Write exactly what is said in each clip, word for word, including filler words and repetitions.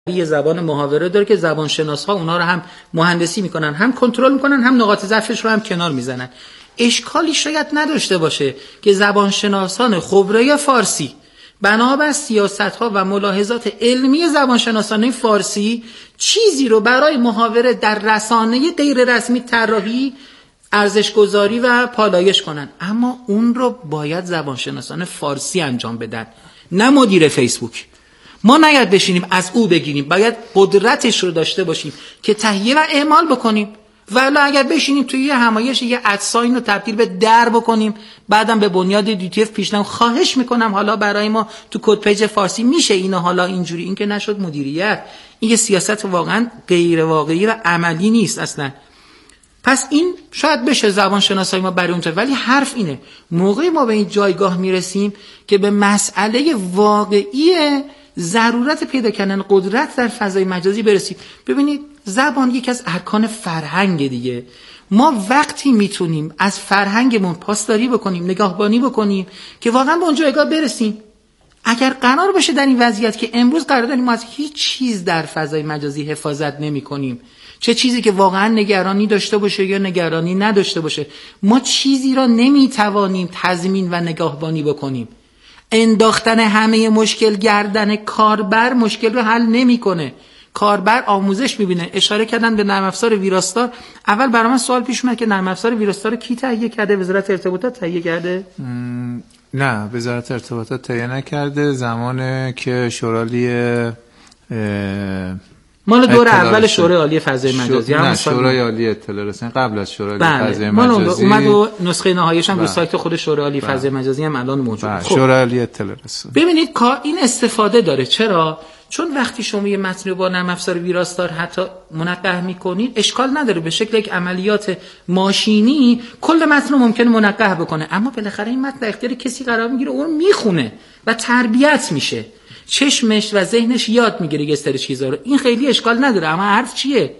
یه زبان محاوره داره که زبان شناس‌ها اونا رو هم مهندسی میکنن، هم کنترل میکنن، هم نقاط ضعفش رو هم کنار میزنن. اشکالی شاید نداشته باشه که زبان شناسان خبره فارسی بنابر سیاست‌ها و ملاحظات علمی زبان شناسان فارسی چیزی رو برای محاوره در رسانه غیر رسمی طراحی، ارزش‌گذاری و پالایش کنن، اما اون رو باید زبان شناسان فارسی انجام بدن، نه مدیر فیسبوک. ما ناید بشینیم از او بگیریم، باید قدرتش رو داشته باشیم که تهیه و اعمال بکنیم. ولی اگر بشینیم توی یه همایش یه ادساین رو تبدیل به در بکنیم، بعدم به بنیاد دی تی اف پیشنهاد خواهش میکنم حالا برای ما تو کد پیج فارسی میشه اینو حالا اینجوری، این که نشد مدیریت. این یه سیاست واقعا غیر واقعی و عملی نیست اصلا. پس این شاید بشه زبان شناسای ما برای اونجا، ولی حرف اینه موقعی ما به این جایگاه میرسیم که به مسئله واقعی ضرورت پیدا کردن قدرت در فضای مجازی برسیم. ببینید زبان یکی از ارکان فرهنگ دیگه. ما وقتی میتونیم از فرهنگمون پاسداری بکنیم، نگاهبانی بکنیم که واقعا به اون جایگاه برسیم. اگر قرار باشه در این وضعیت که امروز قرار داریم ما از هیچ چیز در فضای مجازی حفاظت نمی کنیم، چه چیزی که واقعا نگرانی داشته باشه یا نگرانی نداشته باشه، ما چیزی را نمیتوانیم تضمین و نگاهبانی بکنیم. انداختن همه مشکل گردن کاربر مشکل رو حل نمیکنه. کاربر آموزش میبینه. اشاره کردن به نرم افزار ویراستار. اول برای من سوال پیش اومد که نرم افزار ویراستار رو کی تهیه کرده؟ وزارت ارتباطات تهیه کرده؟ نه، وزارت ارتباطات تهیه نکرده. زمان که شورای مال دور اول شورای عالی فضای مجازی، نه شورای عالی اطلاع رسانی قبل از شورای عالی فضای مجازی اومد و نسخه نهاییش هم رو سایت خود شورای عالی فضای مجازی هم الان موجوده. خب شورای عالی اطلاع رسانی ببینید کار این استفاده داره. چرا؟ چون وقتی شما یه متن رو با نرم افزار ویراستار حتی منقح میکنید، اشکال نداره به شکل یک عملیات ماشینی کل متن رو ممکنه منقح بکنه، اما بالاخره این متن در اختیار کسی قرار میگیره، اون میخونه و تربیت میشه، چشمش و ذهنش یاد میگیره یه سری چیزا رو. این خیلی اشکال نداره. اما حرف چیه؟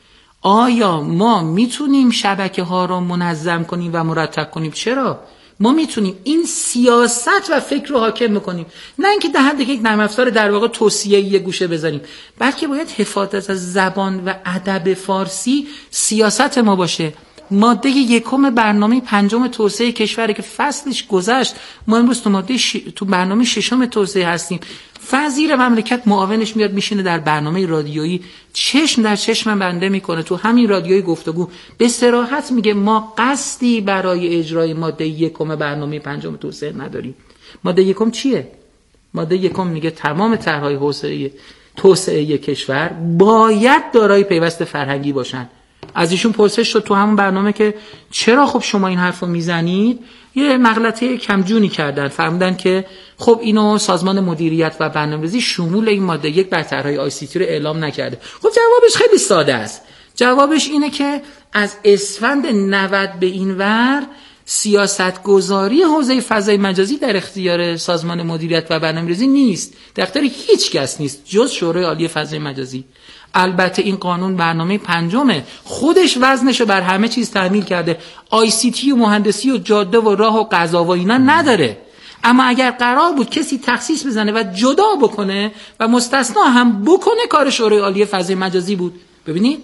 آیا ما میتونیم شبکه ها رو منظم کنیم و مرتب کنیم؟ چرا؟ ما میتونیم این سیاست و فکر رو حاکم بکنیم، نه اینکه در حد یک نرم افزار در واقع توصیه‌ای یه گوشه بذاریم، بلکه باید حفاظت از زبان و ادب فارسی سیاست ما باشه. ماده یکم برنامه پنجم توسعه کشور که فصلش گذشت، ما امروز تو ماده ش... تو برنامه ششم توسعه هستیم. وزیر مملکت معاونش میاد میشینه در برنامه رادیویی چشم در چشم بنده میکنه، تو همین رادیویی گفتگو به صراحت میگه ما قصدی برای اجرای ماده یکم برنامه پنجم توسعه نداریم. ماده یکم چیه؟ ماده یکم میگه تمام طرح‌های توسعه توسعه کشور باید دارای پیوست فرهنگی باشن. از ایشون پرسش شد تو همون برنامه که چرا خب شما این حرفو میزنید، یه مغلطه کمجونی کردن، فرمودن که خب اینو سازمان مدیریت و برنامه‌ریزی شمول این ماده یک بر طرح‌های آی سی تی رو اعلام نکرده. خب جوابش خیلی ساده است. جوابش اینه که از اسفند نود به این ور سیاست گذاری حوزه فضای مجازی در اختیار سازمان مدیریت و برنامه‌ریزی نیست، در اختیار هیچ کس نیست جز شورای عالی فضای مجازی. البته این قانون برنامه پنجمه، خودش وزنشو بر همه چیز تحمیل کرده، آی سی تی و مهندسی و جاده و راه و قضا و اینا نداره. اما اگر قرار بود کسی تخصیص بزنه و جدا بکنه و مستثنا هم بکنه، کار شورای عالی فضای مجازی بود. ببینید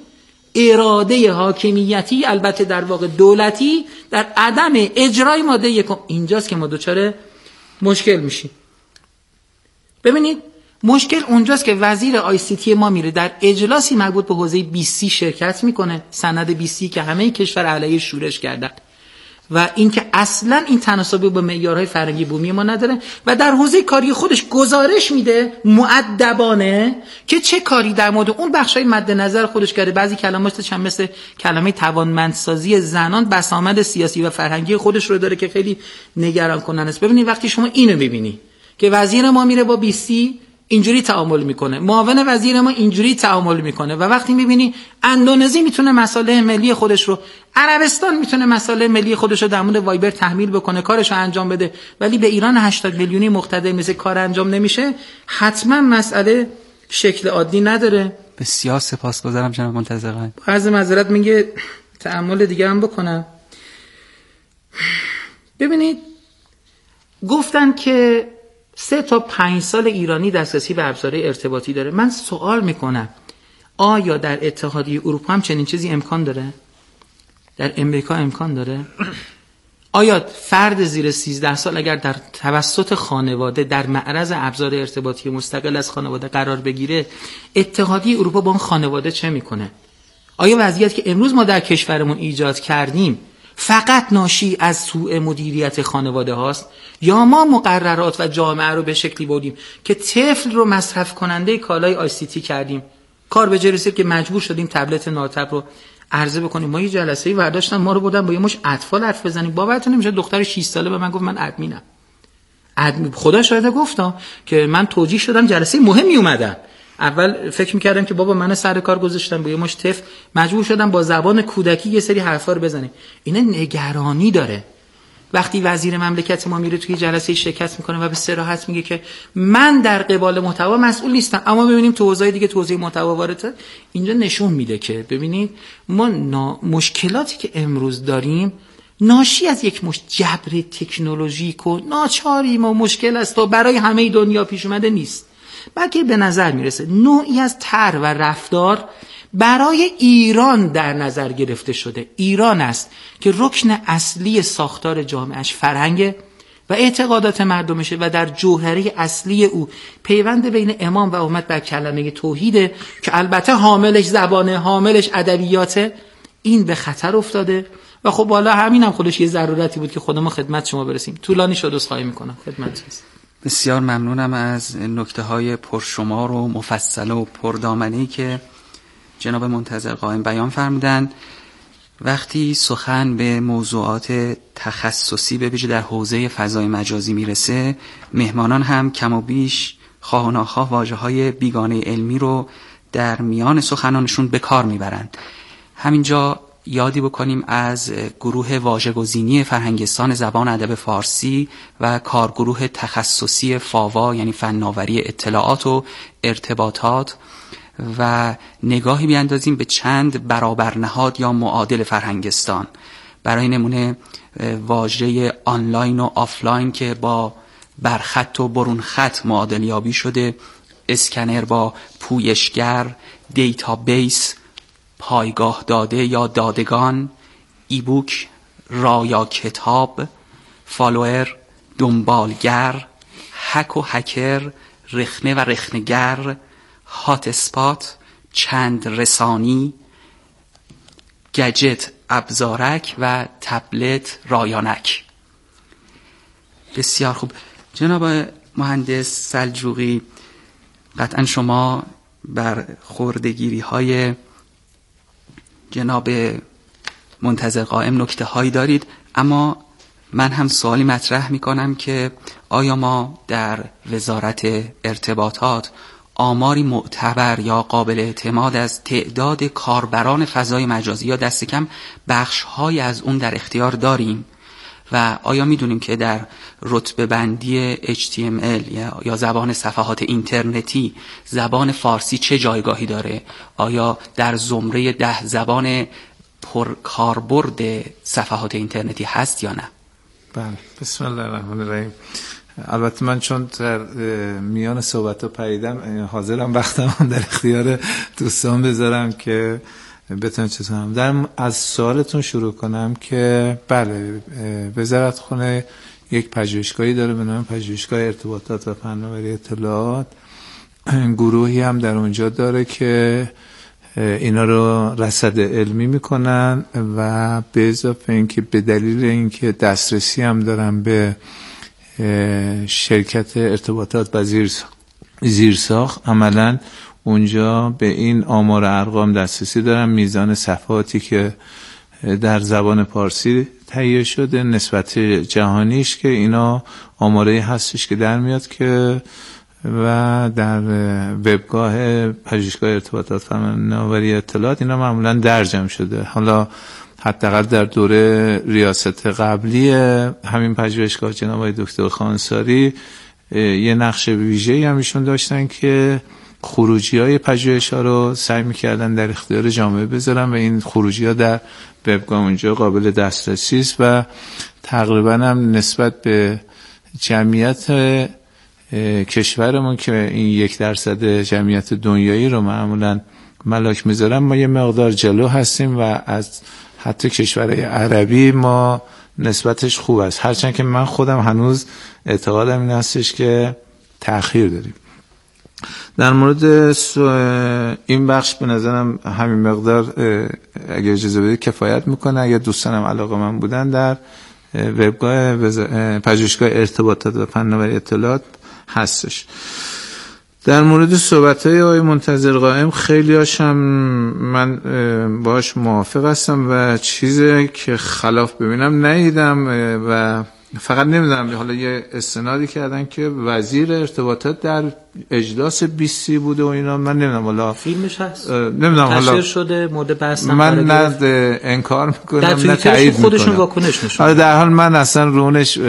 اراده حاکمیتی، البته در واقع دولتی، در عدم اجرای ماده یکم، اینجاست که ما دوچاره مشکل میشیم. ببینید مشکل اونجاست که وزیر آی سی تی ما میره در اجلاسی مربوط به حوزه بی سی شرکت میکنه، سند بی سی که همه کشور علیه شورش کردن و اینکه اصلا این تناسب با معیارهای فرهنگی بومی ما نداره و در حوزه کاری خودش گزارش میده مؤدبانه که چه کاری در مورد اون بخشای مد نظر خودش کرده. بعضی کلماتش هم مثل کلمه توانمندسازی زنان بسامد سیاسی و فرهنگی خودش رو داره که خیلی نگران کننده است. ببینید وقتی شما اینو ببینی که وزیر ما میره با بی سی اینجوری تعامل میکنه، معاون وزیر ما اینجوری تعامل میکنه، و وقتی میبینی اندونزی میتونه مسائل ملی خودش رو، عربستان میتونه مسائل ملی خودش رو در مورد وایبر تحمیل بکنه، کارش رو انجام بده، ولی به ایران هشتاد میلیونی مقتدر مثل کار انجام نمیشه، حتما مسئله شکل عادی نداره. بسیار سپاسگزارم جناب منتظران. عرض معذرت میگه تأمل دیگه هم بکنم. ببینید گفتن که سه تا پنج سال ایرانی دسترسی به ابزار ارتباطی داره. من سوال میکنم آیا در اتحادیه اروپا هم چنین چیزی امکان داره؟ در امریکا امکان داره؟ آیا فرد زیر سیزده سال اگر در توسط خانواده در معرض ابزار ارتباطی مستقل از خانواده قرار بگیره، اتحادیه اروپا با اون خانواده چه میکنه؟ آیا وضعیتی که امروز ما در کشورمون ایجاد کردیم فقط ناشی از سوء مدیریت خانواده هاست، یا ما مقررات و جامعه رو به شکلی بردیم که طفل رو مصرف کننده کالای آی سی تی کردیم؟ کار به جای رسید که مجبور شدیم تبلت ناتب رو عرضه بکنیم. ما یه جلسه‌ای برداشتن ما رو بردن با یه مش اطفال حرف بزنیم. باورتون نمیشه دختر شش ساله به من گفت من ادمینم. ادمین خدا شاهد گفتم که من توجیه شدم، جلسه مهمی اومدن. اول فکر می‌کردم که بابا من سر کار گذاشتم با یه مش طفل، مجبور شدم با زبان کودکی یه سری حرفا رو بزنیم. اینا نگرانی داره. وقتی وزیر مملکت ما میره توی جلسه شرکت میکنه و به صراحت میگه که من در قبال محتوا مسئول نیستم، اما ببینیم تو حوزه‌های دیگه توضیح محتوا وارده، اینجا نشون میده که ببینید ما نا... مشکلاتی که امروز داریم ناشی از یک مش جبر تکنولوژیک و ناچاری ما مشکل است و برای همه دنیا پیش اومده نیست، بلکه به نظر میرسه نوعی از طرح و رفتار برای ایران در نظر گرفته شده. ایران است که رکن اصلی ساختار جامعهش فرهنگ و اعتقادات مردمشه و در جوهره اصلی او پیوند بین امام و امت بر کلمه توحیده که البته حاملش زبانه، حاملش ادبیاته. این به خطر افتاده و خب والا همین هم خودش یه ضرورتی بود که خودمون خدمت شما برسیم. طولانی شد، عذرخواهی میکنم خدمت. بسیار ممنونم از نکته‌های پرشمار و مفصل و پردامنه‌ای که جناب منتظر قائم بیان فرمودند. وقتی سخن به موضوعات تخصصی به ویژه در حوزه فضای مجازی میرسه، مهمانان هم کم و بیش خواه و ناخواه واژه‌های بیگانه علمی رو در میان سخنانشون به کار میبرند. همینجا یادی بکنیم از گروه واژه‌گزینی فرهنگستان زبان ادب فارسی و کارگروه تخصصی فاوا یعنی فناوری اطلاعات و ارتباطات و نگاهی بیاندازیم به چند برابر نهاد یا معادل فرهنگستان. برای نمونه واژه آنلاین و آفلاین که با برخط و برون خط معادل یابی شده، اسکنر با پویشگر، دیتابیس، پایگاه داده یا دادگان، ای بوک، رایا کتاب، فالوور، دنبالگر، هک و هکر، رخنه و رخنگر، هات اسپات، چند رسانی، گجت ابزارک و تبلت رایانک. بسیار خوب جناب مهندس سلجوقی، قطعا شما بر خردگیری های جناب منتظر قائم نکته هایی دارید، اما من هم سوالی مطرح می کنم که آیا ما در وزارت ارتباطات آماری معتبر یا قابل اعتماد از تعداد کاربران فضای مجازی یا دست کم بخش های از اون در اختیار داریم؟ و آیا میدونیم که در رتبه بندی اچ تی ام ال یا زبان صفحات اینترنتی زبان فارسی چه جایگاهی داره؟ آیا در زمره ده زبان پر کاربرد صفحات اینترنتی هست یا نه؟ بله، بسم الله الرحمن الرحیم. البته من چون در میان صحبت ها پریدم، حاضرم وقتم در اختیار دوستان بذارم که بتونم چیز کنم. در از سوالتون شروع کنم که بله، وزارتخونه یک پژوهشگاهی داره به نام پژوهشگاه ارتباطات و فناوری اطلاعات. گروهی هم در اونجا داره که اینا رو رصد علمی میکنن و به اضافه اینکه به دلیل اینکه دسترسی هم دارن به شرکت ارتباطات و زیرساخت، عملاً اونجا به این آمار ارقام دسترسی دارن. میزان صفحاتی که در زبان پارسی تهیه شده نسبت جهانیش که اینا آماره هستش که در میاد که و در وبگاه پژوهشگاه ارتباطات فناوری اطلاعات اینا معمولا درج شده. حالا حداقل در دوره ریاست قبلی همین پژوهشگاه جناب آقای دکتر خانساری یه نقش ویژه‌ای هم ایشون داشتن که خروجی‌های پژوهش‌ها رو سعی می‌کردن در اختیار جامعه بذارن و این خروجی‌ها در وبگاه اونجا قابل دسترسی است و تقریباً هم نسبت به جمعیت کشورمون که این یک درصد جمعیت دنیایی رو معمولا ملاک میذارن، ما یه مقدار جلو هستیم و از حتی کشورهای عربی ما نسبتش خوب است، هرچند که من خودم هنوز اعتقادم این هستش که تأخیر داریم. در مورد این بخش به نظرم همین مقدار اگه اجازه بدید کفایت میکنه. اگه دوستانم علاقه من بودن در وبگاه پژوهشگاه ارتباطات و فناوری اطلاعات هستش. در مورد صحبت‌های آقای منتظر قائم خیلی هاشم من باش موافق هستم و چیزی که خلاف ببینم ندیدم و فقط نمیدونم حالا یه استنادی کردن که وزیر ارتباطات در اجلاس بیستی بوده و اینا، من نمیدونم حالا فیلمش هست نمیدونم حالا شده مورد بحث من نه انکار میکنم نه تایید میکنم. خودشون واکنش نشون آره در حال من اصلا رونش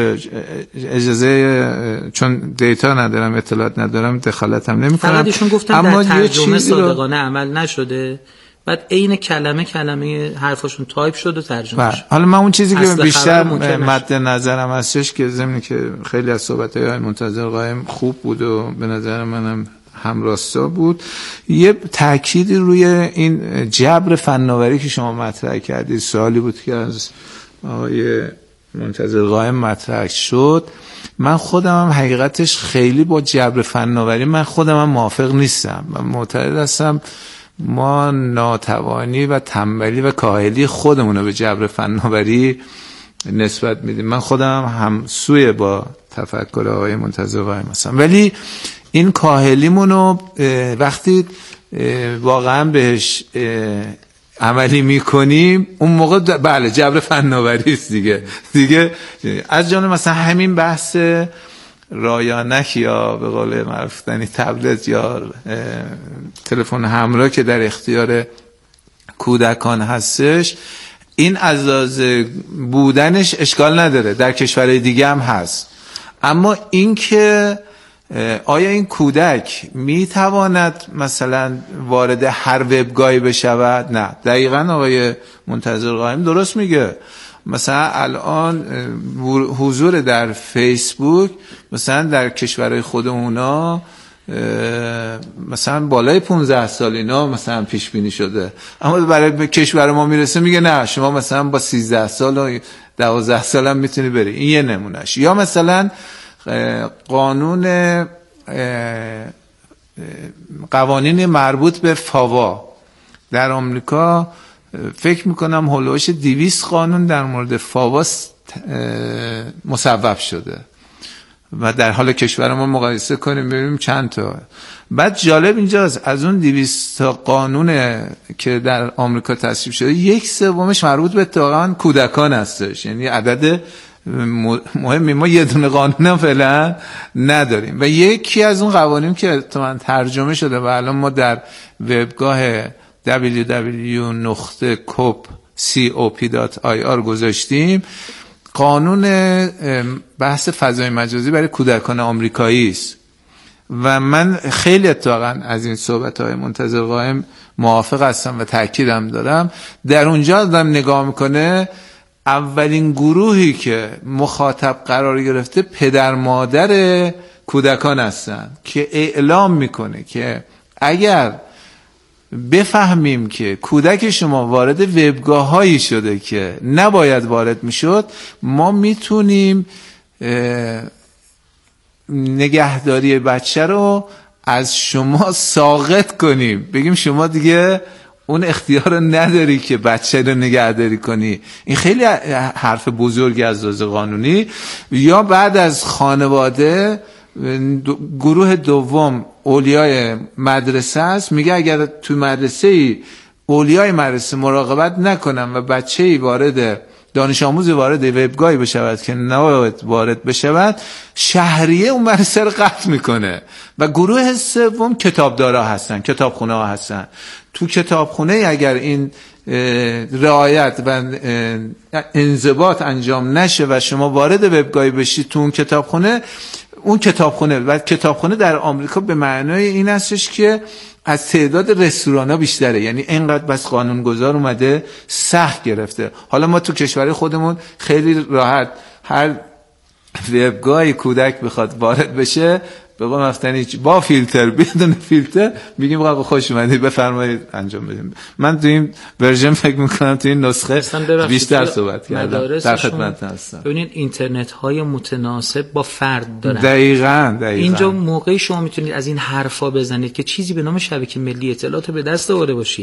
اجازه چون دیتا ندارم اطلاعات ندارم دخالتم نمیکنم. فقط ایشون گفتن در ترجمه صادقانه رو... عمل نشده، بعد عین کلمه کلمه حرفاشون تایپ شد و ترجمه شد. حالا من اون چیزی که بیشتر مد نظرم هستش که ضمن که خیلی از صحبت‌های منتظر قائم خوب بود و به نظر منم همراستا بود، یه تأکیدی روی این جبر فناوری که شما مطرح کردید، سوالی بود که از آقای منتظر قائم مطرح شد. من خودم هم حقیقتش خیلی با جبر فناوری من خودم هم موافق نیستم و معتقد هستم ما ناتوانی و تنبلی و کاهلی خودمون رو به جبر فناوری نسبت میدیم. من خودم هم سوی با تفکر آقای منتظر قائم هستم، ولی این کاهلیمون رو وقتی واقعا بهش عملی میکنیم اون موقع بله جبر فناوری است دیگه. دیگه از جانب مثلا همین بحث رایانک یا به قول معروف تبلت یا تلفن همراه که در اختیار کودکان هستش، این از بودنش اشکال نداره، در کشورهای دیگه هم هست، اما این که آیا این کودک میتواند مثلا وارد هر وبگاهی بشود؟ نه. دقیقاً آقای منتظر قائم درست میگه. مثلا الان حضور در فیسبوک مثلا در کشورهای خود اونا مثلا بالای پانزده سال اینا مثلا پیش بینی شده، اما برای کشور ما میرسه میگه نه شما مثلا با سیزده سال و دوازده سال هم میتونی بری. این یه نمونهش. یا مثلا قانون قوانین مربوط به فاوا در آمریکا، فکر میکنم هولوش دویست قانون در مورد فاوا مصوب شده و در حال کشور ما مقایسه کنیم ببینیم چند تا. بعد جالب اینجاست از اون دویست تا قانون که در آمریکا تصویب شده یک سومش مربوط به اتفاقاً کودکان هستش، یعنی عدد مهمی. ما یه دونه قانون هم فعلا نداریم و یکی از اون قوانین که اتفاقاً ترجمه شده و الان ما در وبگاه دبلیو دبلیو دات کاپ دات آی آر گذاشتیم، قانون بحث فضای مجازی برای کودکان آمریکایی است و من خیلی اتفاقا از این صحبت‌های منتظر قائم موافق هستم و تأکیدم دارم. در اونجا آدم نگاه میکنه اولین گروهی که مخاطب قرار گرفته پدر مادر کودکان هستن که اعلام میکنه که اگر بفهمیم که کودک شما وارد وبگاه هایی شده که نباید وارد میشد، ما میتونیم نگهداری بچه رو از شما ساقط کنیم، بگیم شما دیگه اون اختیار رو نداری که بچه رو نگهداری کنی. این خیلی حرف بزرگی از لحاظ قانونی. یا بعد از خانواده گروه دوم اولیای مدرسه است، میگه اگر تو مدرسه ای اولیای مدرسه مراقبت نکنن و بچه‌ای وارد دانش آموز وارد وبگاهی بشود که نباید وارد بشود، شهریه اون مدرسه رو قطع میکنه. و گروه سوم کتابدارا هستن، کتابخونه ها هستن. تو کتابخونه اگر این رعایت و انضباط انجام نشه و شما وارد وبگاهی بشید تو اون کتابخونه، اون کتابخونه و کتابخونه در آمریکا به معنای این هستش که از تعداد رستوران ها بیشتره، یعنی اینقدر بس قانونگذار اومده سخت گرفته. حالا ما تو کشور خودمون خیلی راحت هر وبگاهی کودک بخواد وارد بشه به قول رفتنی با فیلتر بدون فیلتر میگیم آقا خوش اومدید بفرمایید انجام بدیم. من تو این ورژن فکر میکنم تو این نسخه بیشتر صحبت کردم. در خدمت هستم. ببینید اینترنت های متناسب با فرد دارن. دقیقاً دقیقاً. اینجا موقعی شما میتونید از این حرفا بزنید که چیزی به نام شبکه ملی اطلاعات به دست آورده باشید.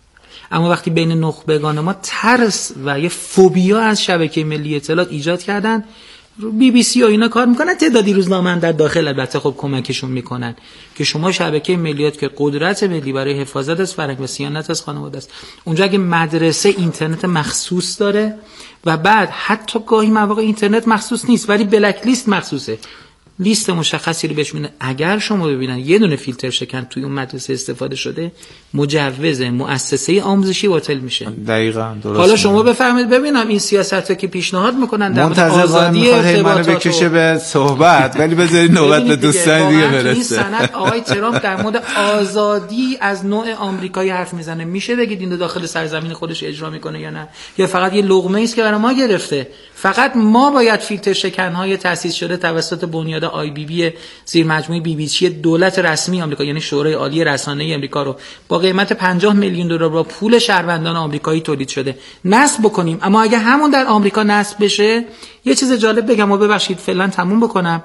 اما وقتی بین نخبگان ما ترس و یه فوبیا از شبکه ملی اطلاعات ایجاد کردن، بی بی سی و اینا کار میکنن، تعدادی روزنامه در داخل البته خب کمکشون میکنن که شما شبکه ملیات که قدرت ملی برای حفاظت از فرهنگ و صیانت از خانواده است، اونجا اگه مدرسه اینترنت مخصوص داره و بعد حتی گاهی مواقع اینترنت مخصوص نیست ولی بلک لیست مخصوصه، لیست مشخصی رو بهش میدن، اگر شما ببینن یه دونه فیلتر شکن توی اون مدرسه استفاده شده، مجوز مؤسسه آموزشی باطل میشه. دقیقاً درست. حالا شما بفهمید ببینم این سیاستو که پیشنهاد میکنن در مورد آزادی ارتباطات بکشه به صحبت، ولی بذارید نوبت به دوستان دیگه برسه. این سند آقای ترامپ در مورد آزادی از نوع آمریکایی حرف میزنه، میشه بگید این داخل سرزمین خودش اجرا میکنه یا نه، یا فقط یه لقمه است که برای ما گرفته؟ فقط ما باید فیلتر شکن‌های تأسیس شده توسط بنیاد آی بی بی زیر مجموعه بی بی سی دولت رسمی آمریکا، یعنی شورای عالی رسانه‌ای آمریکا رو با قیمت پنجاه میلیون دلار با پول شهروندان آمریکایی تولید شده نصب بکنیم. اما اگه همون در آمریکا نصب بشه، یه چیز جالب بگم و ببخشید فعلا تموم بکنم،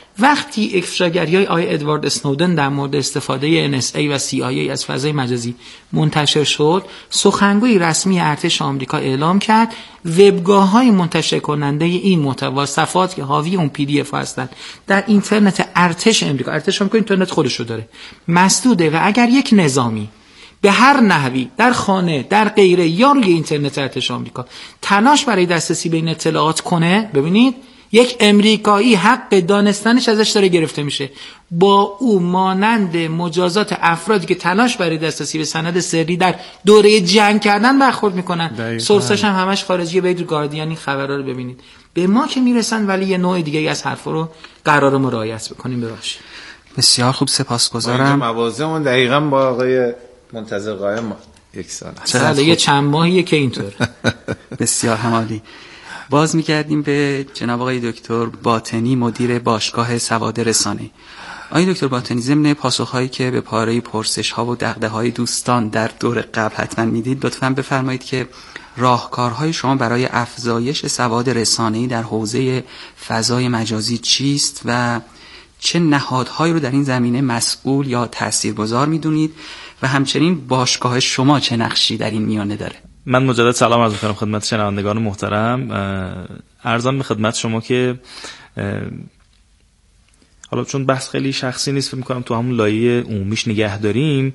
وقتی افشاگری‌های آی ادوارد اسنودن در مورد استفاده ان اس ای و سی آی ای از فضای مجازی منتشر شد، سخنگوی رسمی ارتش آمریکا اعلام کرد وبگاه‌های منتشر کننده این محتوا، صفحات که حاوی اون پی دی اف هستند در اینترنت ارتش آمریکا، ارتش آمریکا اینترنت خودشو داره، مسدوده و اگر یک نظامی به هر نحوی در خانه در غیره یا روی اینترنت ارتش آمریکا تلاش برای دسترسی به این اطلاعات کنه، ببینید یک امریکایی حق دانستنش ازش داره گرفته میشه. با او مانند مجازات افرادی که تلاش برای دسترسی به سند سری در دوره جنگ کردن برخورد میکنن. سورسش هم همش خارجیه، برید گاردین خبرها رو ببینید. به ما که میرسن ولی یه نوع دیگه از حرفا رو قرار ما رعایت بکنیم. ببخشید. بسیار خوب، سپاسگزارم. موازمون دقیقاً با آقای منتظر قائم یک سال هست. یه چند ماهیه که اینطور. بسیار همالی. باز می‌گردیم به جناب آقای دکتر باطنی، مدیر باشگاه سواد رسانه‌ای. آقای دکتر باطنی، ضمن پاسخ‌هایی که به پاره پرسش‌ها و دغدغه‌های دوستان در دور قبل حتما میدید، لطفاً بفرمایید که راهکارهای شما برای افزایش سواد رسانه‌ای در حوزه فضای مجازی چیست و چه نهادهایی رو در این زمینه مسئول یا تاثیرگذار می‌دونید و همچنین باشگاه شما چه نقشی در این میانه داره؟ من مجدد سلام عرض می‌کنم خدمت شنوندگان محترم. عرضم به خدمت شما که حالا چون بحث خیلی شخصی نیست، فکر می‌کنم تو همون لایه عمومیش نگه داریم.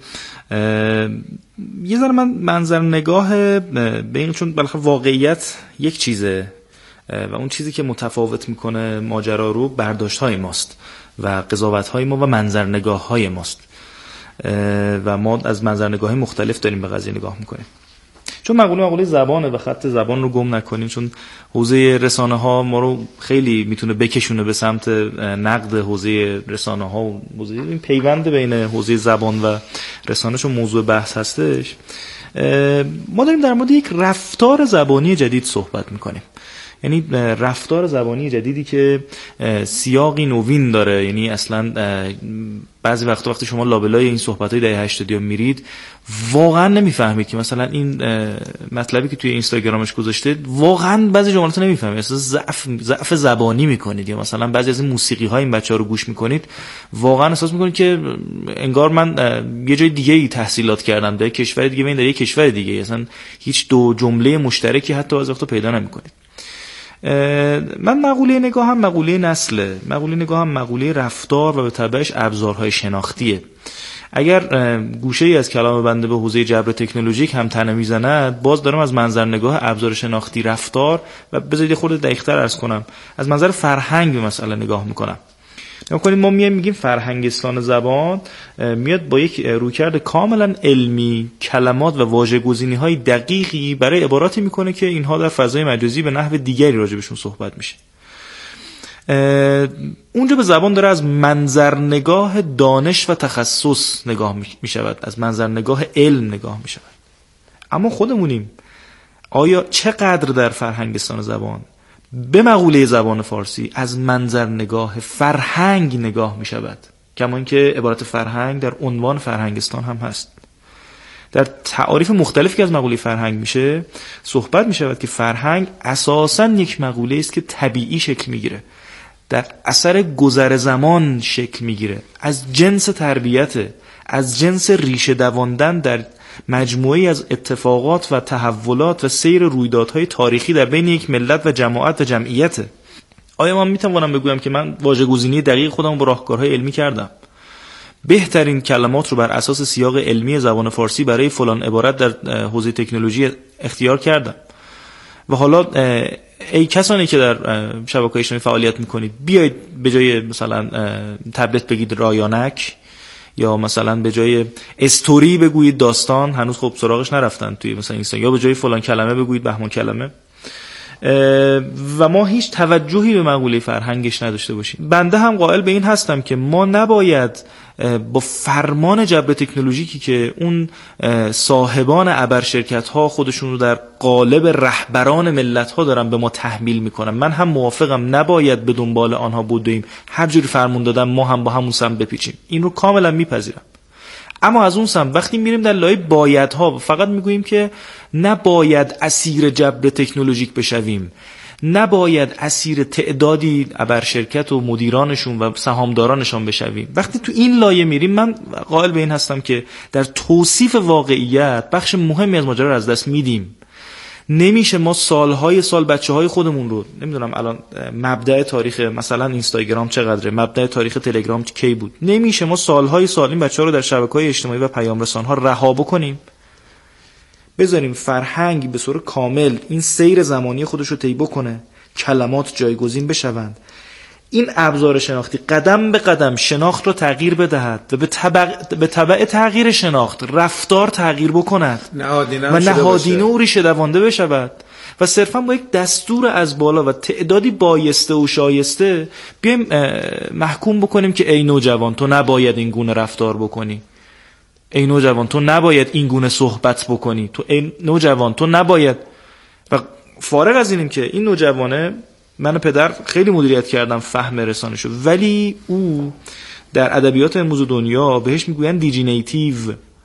یه ذره من منظر نگاه به این، چون بالاخره واقعیت یک چیزه و اون چیزی که متفاوت میکنه ماجرا رو برداشت‌های ماست و قضاوت‌های ما و منظر نگاه‌های ماست و ما از منظر نگاه‌های مختلف داریم به قضیه نگاه میکنیم. چون مقوله مقوله زبانه و خط زبان رو گم نکنیم، چون حوزه رسانه ها ما رو خیلی میتونه بکشونه به سمت نقد حوزه رسانه ها و حوزه این پیوند بین حوزه زبان و رسانه چون موضوع بحث هستش. ما داریم در مورد یک رفتار زبانی جدید صحبت میکنیم، یعنی رفتار زبانی جدیدی که سیاقی نوین داره. یعنی اصلا بعضی وقتا وقتی شما لابلای این صحبت‌های دهه هشتاد میرید واقعا نمیفهمید که مثلا این مطلبی که توی اینستاگرامش گذاشته واقعا بعضی جملات نمیفهمید، اصلا ضعف ضعف زبانی میکنید، یا مثلا بعضی از این موسیقی‌های این بچه‌ها رو گوش میکنید واقعا احساس میکنید که انگار من یه جای دیگه‌ای تحصیلات کردم در کشور دیگه، من در یه کشور دیگه، اصلا هیچ دو جمله مشترکی حتی از وقتا پیدا نمیکنید. من مقوله نگاه هم مقوله نسله، مقوله نگاه هم مقوله رفتار و به تبعش ابزارهای شناختیه. اگر گوشه ای از کلام بنده به حوزه جبر تکنولوژیک هم تنه میزند، باز دارم از منظر نگاه ابزار شناختی رفتار و بذارید خود دقیق‌تر عرض کنم از منظر فرهنگ به مسئله نگاه میکنم. نکنید ما میایم میگیم فرهنگستان زبان میاد با یک رویکرد کاملا علمی کلمات و واژه‌گزینی‌های دقیقی برای عباراتی میکنه که اینها در فضای مجازی به نحو دیگری راجبشون صحبت میشه. اونجا به زبان داره از منظر نگاه دانش و تخصص نگاه میشود، از منظر نگاه علم نگاه میشود. اما خودمونیم آیا چقدر در فرهنگستان زبان به مقوله زبان فارسی از منظر نگاه فرهنگ نگاه می شود؟ کما اینکه عبارت فرهنگ در عنوان فرهنگستان هم هست. در تعاریف مختلفی که از مقوله فرهنگ میشه صحبت میشود که فرهنگ اساساً یک مقوله است که طبیعی شکل میگیره، در اثر گذر زمان شکل میگیره، از جنس تربیته، از جنس ریشه دواندن در مجموعی از اتفاقات و تحولات و سیر رویدادهای تاریخی در بین یک ملت و جماعت و جمعیته. آیا من میتوانم بگویم که من واژه‌گزینی دقیق خودم با راهکارهای علمی کردم، بهترین کلمات رو بر اساس سیاق علمی زبان فارسی برای فلان عبارت در حوزه تکنولوژی اختیار کردم و حالا ای کسانی که در شبکه‌های اجتماعی فعالیت میکنید بیایید به جای مثلا تبلت بگید رایانک یا مثلا به جای استوری بگویید داستان، هنوز خب سراغش نرفتن توی مثلا اینستاگرام، یا به جای فلان کلمه بگویید بهمان کلمه و ما هیچ توجهی به مقوله فرهنگش نداشته باشیم. بنده هم قائل به این هستم که ما نباید با فرمان جبر تکنولوژیکی که اون صاحبان ابر شرکت ها خودشون رو در قالب رهبران ملت ها دارن به ما تحمیل میکنن، من هم موافقم نباید به دنبال آنها بدویم، هر جوری فرمون دادن ما هم با همون سمت بپیچیم، این رو کاملا میپذیرم. اما از اون سمت وقتی میریم در لایه بایدها فقط میگوییم که نباید اسیر جبر تکنولوژیک بشویم، نباید اسیر تعدادی ابر شرکت و مدیرانشون و سهامدارانشون بشویم. وقتی تو این لایه میریم من قائل به این هستم که در توصیف واقعیت بخش مهمی از ماجرا رو از دست میدیم. نمیشه ما سالهای سال بچه‌های خودمون رو، نمیدونم الان مبدأ تاریخ مثلا اینستاگرام چقدره، مبدأ تاریخ تلگرام کی بود، نمیشه ما سالهای سال این بچه‌ها رو در شبکه‌های اجتماعی و پیام رسان‌ها رها بکنیم، بذاریم فرهنگ به صورت کامل این سیر زمانی خودش رو طی بکنه، کلمات جایگزین بشوند، این ابزار شناختی قدم به قدم شناخت رو تغییر بدهد و به تبع به تبع تغییر شناخت رفتار تغییر بکند نهادینه و نهادینه و ریشه دوانده بشود و صرفا با یک دستور از بالا و تعدادی بایسته و شایسته بیایم محکوم بکنیم که ای نوجوان تو نباید این گونه رفتار بکنی، ای نوجوان تو نباید این گونه صحبت بکنی، تو ای نوجوان تو نباید. و فارغ از اینیم که این نوجوانه، من پدر خیلی مدیریت کردم فهم رسانه‌شو، ولی او در ادبیات امروز دنیا بهش میگوین دیجینیتیو،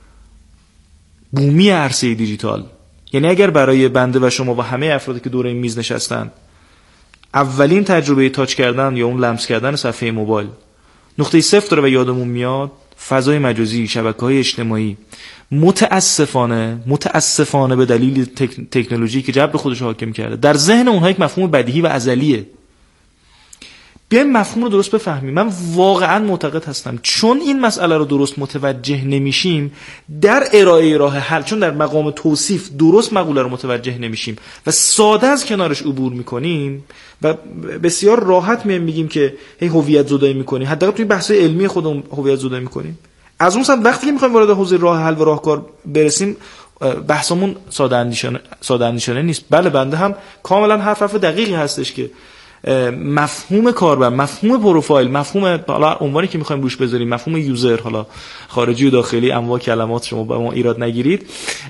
بومی عرصه دیجیتال. یعنی اگر برای بنده و شما و همه افرادی که دور این میز نشستن اولین تجربه تاچ کردن یا اون لمس کردن صفحه موبایل نقطه صفر داره و یادمون میاد فضای مجازی، شبکه‌های اجتماعی متاسفانه متاسفانه به دلیل تک... تکنولوژی که جبر خودش حاکم کرده در ذهن اونها یک مفهوم بدیهی و ازلیه. بیایم مفهوم رو درست بفهمیم. من واقعا معتقد هستم چون این مسئله رو درست متوجه نمیشیم در ارائه راه حل، چون در مقام توصیف درست مقوله رو متوجه نمیشیم و ساده از کنارش عبور میکنیم و بسیار راحت میگیم که هی هویت زدایی میکنیم، حداقل توی بحث علمی خودمون هویت زدایی میکنیم. از اون سمت وقتی که میخوایم وارد حوزه راه حل و راهکار برسیم بحثمون ساده اندیشانه ساده اندیشانه نیست. بله بنده هم کاملا حرف حرف دقیقی هستش که مفهوم کاربر، مفهوم پروفایل، مفهوم حالا عنوانی که میخوایم روش بذاریم، مفهوم یوزر، حالا خارجی و داخلی، انواع کلمات، شما با ما ایراد نگیرید،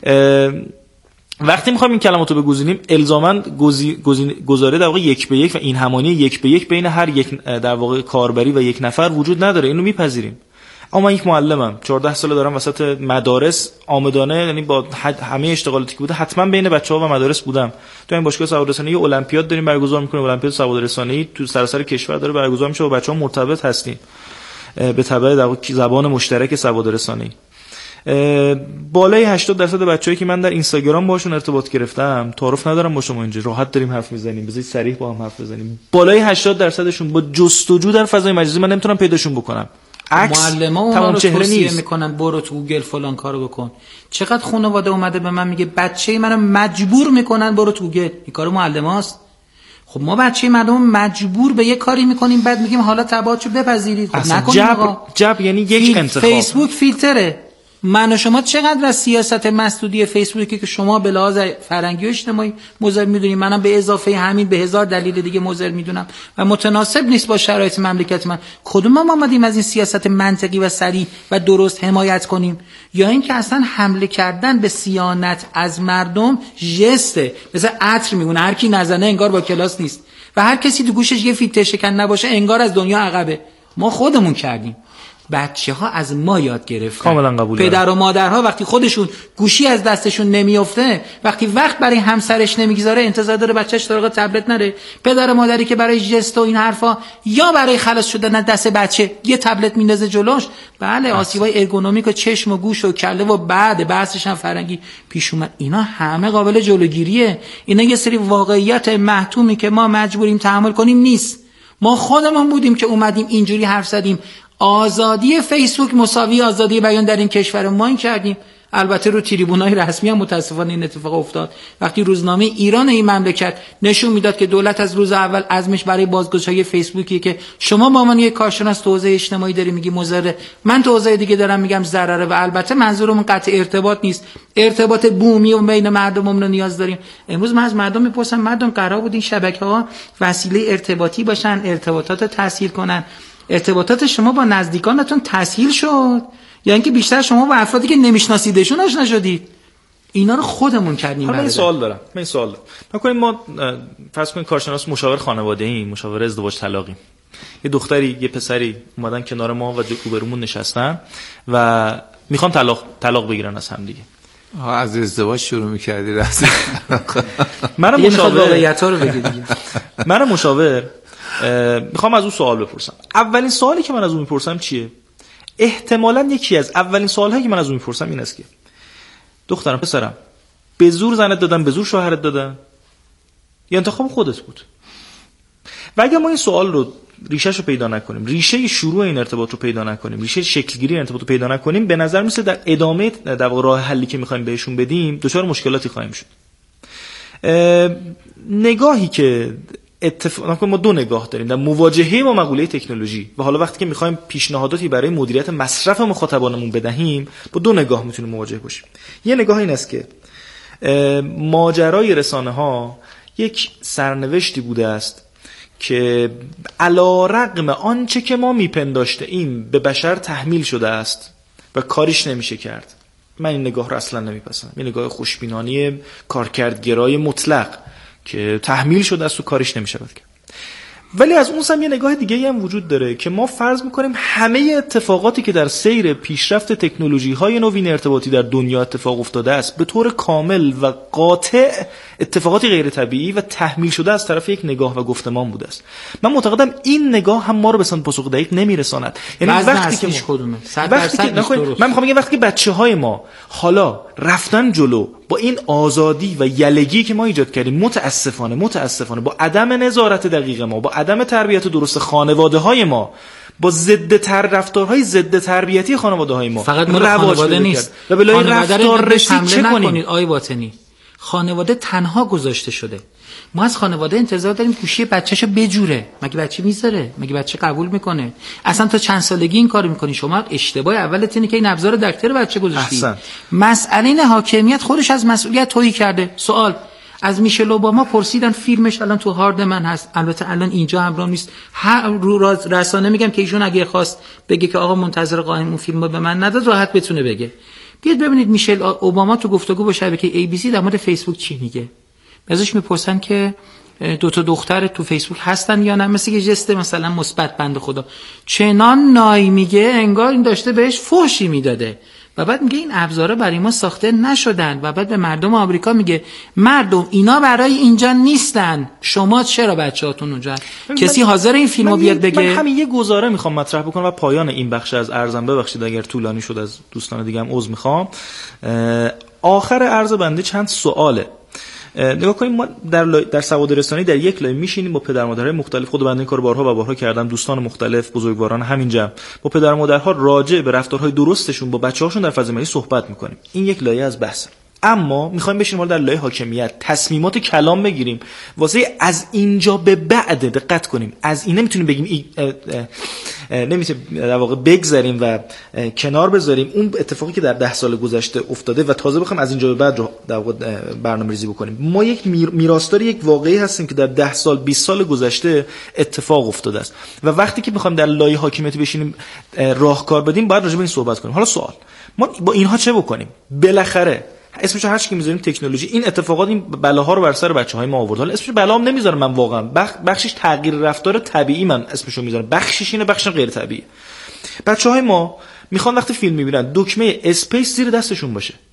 وقتی میخوایم این کلمات رو بگذاریم الزاما گزاره در واقع یک به یک و این همانی یک به یک بین هر یک در واقع کاربری و یک نفر وجود نداره، اینو میپذیریم. اما من یک معلمم، چهارده سال دارم وسط مدارس آمدانه، یعنی با همه اشتغالاتی که بوده حتما بین بچه‌ها و مدارس بودم. تو این باشگاه سوادرسانی یه المپیاد داریم برگزار می‌کنیم، المپیاد سوادرسانی تو سراسر کشور داره برگزار میشه و بچه‌ها مرتبط هستیم به تبع در واقع زبان مشترک سوادرسانی. بالای هشتاد درصد بچه‌ای که من در اینستاگرام باشون ارتباط گرفتم، تعارف ندارم با شما اینجا، راحت داریم حرف میزنیم، بذارید صریح با هم حرف بزنیم، بالای هشتاد درصدشون با جستجو در فضای مجازی من نمیتونم پیداشون بکنم. معلما اونا رو توصیه میکنن برو تو گوگل فلان کارو بکن. چقدر خانواده اومده به من میگه بچه منو مجبور میکنن برو تو گوگل، این کارو معلماست. خب ما بچه مردم مجبور به یه کاری میکنیم بعد میگیم حالا تبعاتشو بپذیرید. خب نکنید جبر جبر یعنی یک انتخاب. فیسبوک فیلتره. من و شما چقدر از سیاست مسدودی فیسبوکی که شما به لحاظ فرهنگی و اجتماعی مضر میدونید، منم به اضافه همین به هزار دلیل دیگه مضر میدونم و متناسب نیست با شرایط مملکت من. کدوم ما اومدیم از این سیاست منطقی و صریح و درست حمایت کنیم، یا اینکه اصلا حمله کردن به صیانت از مردم ژسته، مثل عطر میمونه، هر کی نزنه انگار با کلاس نیست و هر کسی تو گوشش یه فیلتر شکن نباشه انگار از دنیا عقبه. ما خودمون کردیم. بچه‌ها از ما یاد گرفتن. کاملا قبول دارم. پدر و مادرها وقتی خودشون گوشی از دستشون نمیفته، وقتی وقت برای همسرش نمیگذاره، انتظار داره بچه‌ش سراغ تبلت نره. پدر و مادری که برای جست و این حرفا یا برای خلاص شدن دست بچه یه تبلت میندازه جلوش، بله آسیبای ارگونومیک و چشم و گوش و کله و بعد بحثش هم فرنگی پیش اومد. اینا همه قابل جلوگیریه. اینا یه سری واقعیت محتومی که ما مجبوریم تحمل کنیم نیست. ما خودمون بودیم که اومدیم اینجوری حرف زدیم آزادی فیسبوک مساوی آزادی بیان در این کشور ما این کردیم. البته رو تریبونای رسمی هم متاسفانه این اتفاق افتاد. وقتی روزنامه ایران این مملکت نشون میداد که دولت از روز اول عزمش برای بازگشایی فیسبوکی که شما به عنوان یک کارشناس تو حوزه اجتماعی داری میگی مضره، من تو حوزه دیگه دارم میگم ضرره، و البته منظورمون قطع ارتباط نیست، ارتباط بومی و بین مردممون رو نیاز داریم. امروز من از مردم میپرسم مردم قرار بود این شبکه‌ها وسیله ارتباطی باشن، ارتباطات تسهیل کنن، ارتباطات شما با نزدیکانتون تسهیل شد یا اینکه بیشتر شما با افرادی که نمیشناسیدشون آشنا شدید؟ اینا رو خودمون کردیم. من این سوال دارم من این سوال دارم بکنیم ما فرض کنیم کارشناس مشاور خانوادگی، مشاور ازدواج طلاقی، یه دختری یه پسری اومدن کنار ما و روبرومون نشستن و میخوان طلاق طلاق بگیرن از هم دیگه. آها از ازدواج شروع می‌کردی راست. من مشاور واقعیت‌ها رو بگی دیگه. من مشاور میخوام از اون سوال بپرسم. اولین سوالی که من از اون میپرسم چیه؟ احتمالاً یکی از اولین سوال‌هایی که من از اون میپرسم این است که دخترم پسرم به زور زنت دادن، به زور شوهرت دادن یا انتخاب خودت بود؟ و اگر ما این سوال رو ریشه‌ش رو پیدا نکنیم، ریشه شروع این ارتباط رو پیدا نکنیم، ریشه شکل‌گیری ارتباط رو پیدا نکنیم، به نظر میسه در ادامه در راه حلی که می‌خوایم بهشون بدیم دچار مشکلاتی خواهیم شد. نگاهی که اتفاقا ما دو نگاه داریم در مواجهه با مقوله تکنولوژی و حالا وقتی که می‌خوایم پیشنهاداتی برای مدیریت مصرف مخاطبانمون بدهیم با دو نگاه میتونیم مواجه باشیم. یه نگاه این است که ماجرای رسانه‌ها یک سرنوشتی بوده است که علی‌رغم آنچه که ما میپنداشته ایم به بشر تحمیل شده است و کاریش نمیشه کرد. من این نگاه رو اصلا نمیپسندم. این نگاه خوشبینانه کارکردگرای مطلق که تحمیل شده است و کارش نمیشه کرد. ولی از اون سم یه نگاه دیگه هم وجود داره که ما فرض میکنیم همه اتفاقاتی که در سیر پیشرفت تکنولوژی‌های نوین ارتباطی در دنیا اتفاق افتاده است به طور کامل و قاطع اتفاقاتی غیر طبیعی و تحمیل شده از طرف یک نگاه و گفتمان بوده است. من معتقدم این نگاه هم ما رو به سمت پاسخ دقیق نمیرساند. یعنی وقتی که ما کدومه وقتی که من میخوام بگم وقتی که بچه‌های ما حالا رفتن جلو با این آزادی و یلگی که ما ایجاد کردیم، متاسفانه متاسفانه با عدم نظارت دقیق ما، با عدم تربیت درست خانواده‌های ما، با ضد تر رفتارهای ضد تربیتی خانواده‌های ما، فقط ما خانواده نیست و به لای رفتار رسید چه کنید؟ آی باطنی خانواده تنها گذاشته شده. ما از خانواده انتظار داریم گوشی بچه‌شو بجوره. مگه بچه میذاره؟ مگه بچه قبول میکنه؟ اصلا تا چند سالگی این کارو میکنی؟ شما اشتباه اولت اینه که این ابزار دکتر بچه گذاشتی. احسن. مسئله حاکمیت خودش از مسئولیت تویی کرده. سوال از میشل اوباما پرسیدن، فیلمش الان تو هارد من هست، البته الان اینجا همراه نیست، هر رو رسانه میگم که ایشون اگه خواست بگه که آقا منتظر قائم اون فیلمو به من نداد راحت بتونه بگه. بیاد ببینید میشل اوباما تو گفتگو با شبکه ای بی سی در مورد فیسبوک چی میگه. ازش میپرسن که دو تا دختر تو فیسبوک هستن یا نه، مثل که جست مثلا مثبت بنده خدا چنان نای میگه انگار این داشته بهش فحشی میداده و بعد میگه این ابزارا برای ما ساخته نشدن و بعد به مردم آمریکا میگه مردم اینا برای اینجا نیستن، شما چرا بچه‌هاتون اونجا؟ کسی حاضر این فیلمو بیاد بگه؟ من همین یه گزاره میخوام مطرح بکنم و پایان این بخش از عرضم، ببخشید اگر طولانی شد از دوستان دیگه هم عذر میخوام. آخر عرض بنده چند سواله. نگاه کنیم ما در لای... در سواد رسانی در یک لایه میشینیم با پدر مادرهای مختلف، خود بنده این کارو بارها و بارها کردم، دوستان مختلف، بزرگواران همین جمع، با پدر مادرها راجع به رفتارهای درستشون با بچه‌هاشون در فضای مجازی صحبت میکنیم. این یک لایه از بحث. اما میخوایم بشینیم در لایه حاکمیت تصمیمات کلام بگیریم واسه از اینجا به بعد. دقت کنیم از این نمیتونیم بگیم نمیتونیم در واقع بگذاریم و کنار بذاریم اون اتفاقی که در ده سال گذشته افتاده و تازه بخوایم از اینجا به بعد رو در واقع برنامه‌ریزی بکنیم. ما یک میراثدار یک واقعی هستیم که در ده سال بیست سال گذشته اتفاق افتاده است و وقتی که میخوایم در لایه حاکمیتی بشینیم راهکار بدیم باید راجع به این صحبت کنیم. حالا سوال ما با اینها چه بکنیم؟ بالاخره اسمش هر چی که میذاریم تکنولوژی، این اتفاقات این بلاها رو بر سر بچهای ما آورد. حالا اسمش بلا هم نمیذارم من واقعا، بخ... بخشش تغییر رفتار طبیعی من اسمشو میذارم، بخشش اینه بخشش غیر طبیعی. بچهای ما میخوان وقتی فیلم میبینن دکمه اسپیس زیر دستشون باشه.